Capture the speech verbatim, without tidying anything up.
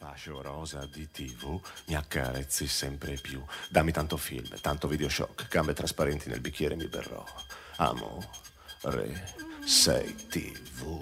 fascio rosa di tivù mi accarezzi sempre più. Dammi tanto film, tanto videoshock, gambe trasparenti nel bicchiere mi berrò. Amore, sei tivù.